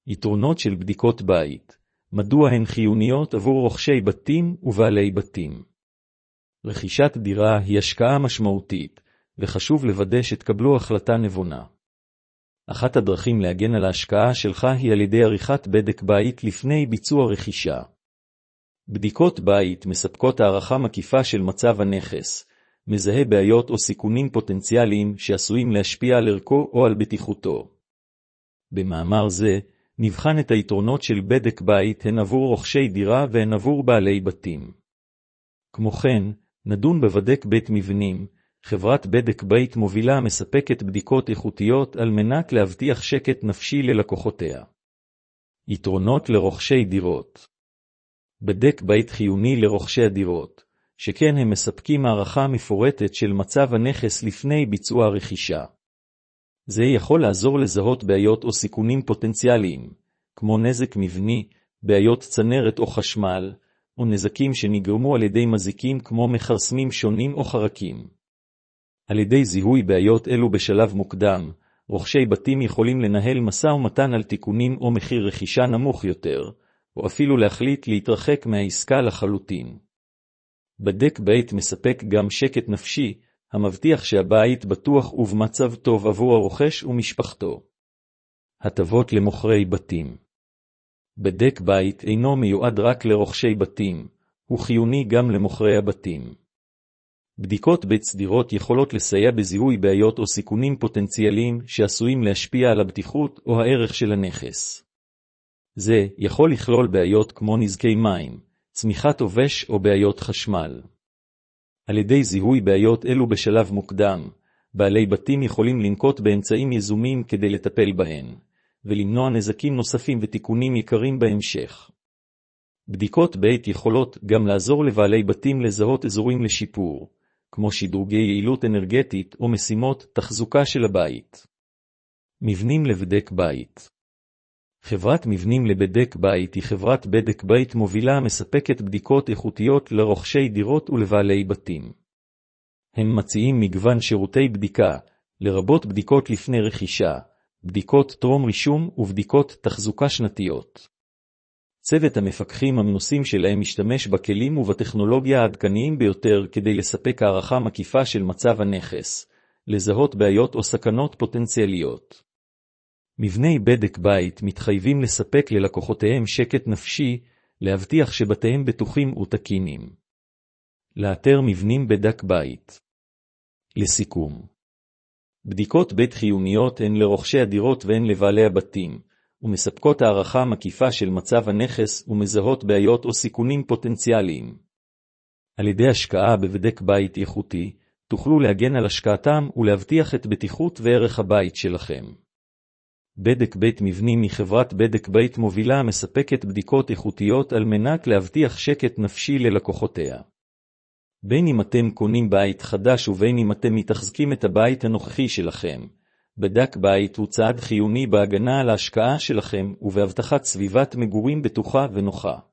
יתרונות של בדיקות בית. מדוע הן חיוניות עבור רוכשי בתים ובעלי בתים? רכישת דירה היא השקעה משמעותית, וחשוב לוודא שתקבלו החלטה נבונה. אחת הדרכים להגן על ההשקעה שלך היא על ידי עריכת בדק בית לפני ביצוע רכישה. בדיקות בית מספקות הערכה מקיפה של מצב הנכס, מזהה בעיות או סיכונים פוטנציאליים שעשויים להשפיע על ערכו או על בטיחותו. במאמר זה, נבחן את היתרונות של בדק בית הן עבור רוכשי דירה והן עבור בעלי בתים. כמו כן, נדון בבדק בית מבנים. חברת בדק בית מובילה מספקת בדיקות איכותיות על מנת להבטיח שקט נפשי ללקוחותיה. יתרונות לרוכשי דירות. בדק בית חיוני לרוכשי הדירות, שכן הם מספקים הערכה מפורטת של מצב הנכס לפני ביצוע הרכישה. זה יכול לעזור לזהות בעיות או סיכונים פוטנציאליים, כמו נזק מבני, בעיות צנרת או חשמל, או נזקים שנגרמו על ידי מזיקים כמו מכרסמים שונים או חרקים. על ידי זיהוי בעיות אלו בשלב מוקדם, רוכשי בתים יכולים לנהל משא ומתן על תיקונים או מחיר רכישה נמוך יותר, או אפילו להחליט להתרחק מהעסקה לחלוטין. בדק בית מספק גם שקט נפשי, המבטיח שהבית בטוח ובמצב טוב עבור הרוכש ומשפחתו. הטבות למוכרי בתים. בדק בית אינו מיועד רק לרוכשי בתים, הוא חיוני גם למוכרי הבתים. בדיקות בית דירות יכולות לסייע בזיהוי בעיות או סיכונים פוטנציאליים שעשויים להשפיע על הבטיחות או הערך של הנכס. זה יכול לכלול בעיות כמו נזקי מים, צמיחת עובש או בעיות חשמל. על ידי זיהוי בעיות אלו בשלב מוקדם, בעלי בתים יכולים לנקוט באמצעים יזומים כדי לטפל בהן, ולמנוע נזקים נוספים ותיקונים יקרים בהמשך. בדיקות בית יכולות גם לעזור לבעלי בתים לזהות אזורים לשיפור, כמו שדרוגי יעילות אנרגטית או משימות תחזוקה של הבית. מבנים לבדק בית. חברת מבנים לבדק בית היא חברת בדק בית מובילה המספקת בדיקות איכותיות לרוכשי דירות ולבעלי בתים. הם מציעים מגוון שירותי בדיקה, לרבות בדיקות לפני רכישה, בדיקות טרום רישום ובדיקות תחזוקה שנתיות. צוות המפקחים המנוסים שלהם משתמש בכלים ובטכנולוגיה העדכניים ביותר כדי לספק הערכה מקיפה של מצב הנכס, לזהות בעיות או סכנות פוטנציאליות. מבני בדק בית מתחייבים לספק ללקוחותיהם שקט נפשי, להבטיח שבתיהם בטוחים ותקינים. לאתר מבנים בדק בית. לסיכום. בדיקות בית חיוניות הן לרוכשי הדירות והן לבעלי הבתים, ומספקות הערכה מקיפה של מצב הנכס ומזהות בעיות או סיכונים פוטנציאליים. על ידי השקעה בבדק בית איכותי, תוכלו להגן על השקעתם ולהבטיח את בטיחות וערך הבית שלכם. בדק בית מבנים היא חברת בדק בית מובילה המספקת בדיקות איכותיות על מנת להבטיח שקט נפשי ללקוחותיה. בין אם אתם קונים בית חדש ובין אם אתם מתחזקים את הבית הנוכחי שלכם, בדק בית הוא צעד חיוני בהגנה על ההשקעה שלכם ובהבטחת סביבת מגורים בטוחה ונוחה.